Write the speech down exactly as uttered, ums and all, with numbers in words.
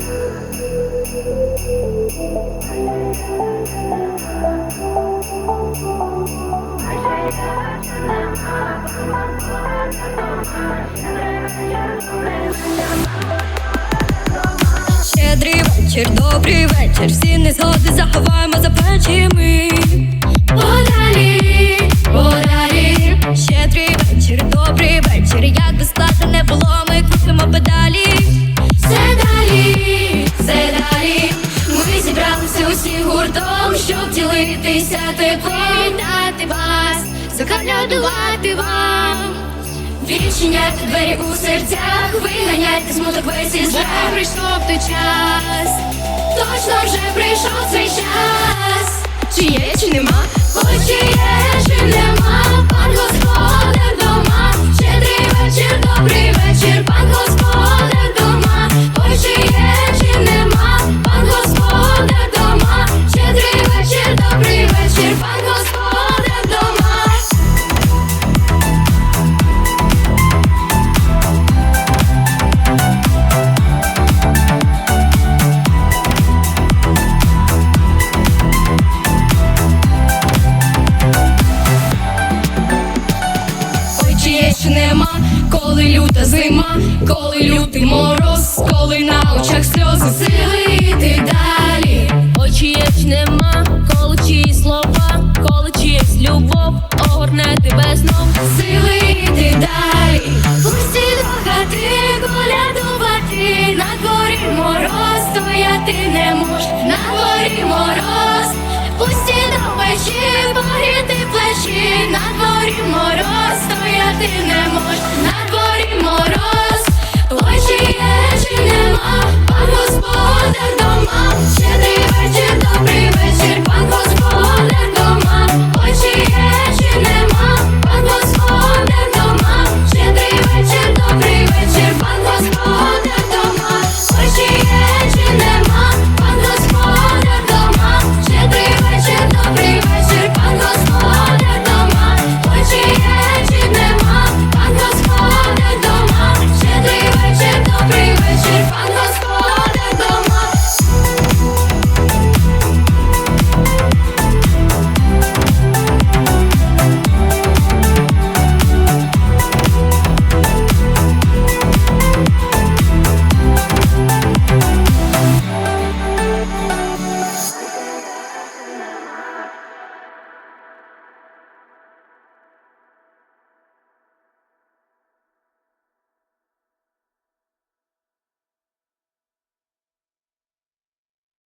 Щедрий вечір, добрий вечір, всі незгоди заховаємо за плечима. Подалі, подалі. Щедрий вечір, добрий вечір, як би складно не було, ми крутимо педалі. Все далі, все далі. Ми зібралися усі гуртом, щоб ділитися теплом. Вітати вас, заколядувати вам, відчиняти двері у серцях, виганяти смуток весь із жах. Прийшов той час, точно вже прийшов цей час. Чи є, чи нема? Ой, чи є, чи нема, пан господар дома. Щедрий вечір, добрий вечір, пан господар дома. Ой, чи є, чи нема, пан господар дома. Щедрий вечір, добрий вечір, пан господар дома. Чи нема, коли люта зима, коли лютий мороз, коли на очах сльози, сили йти далі. Ой, чи є, чи нема, коли чиї слова, коли чиїсь любов огорне тебе знов. Сили йти далі, пусті до хати, колядувати. На дворі мороз, стояти не мож, на дворі мороз. Пусті до печі, погріти плечі. На дворі мороз, стояти не мож, на дворі мороз.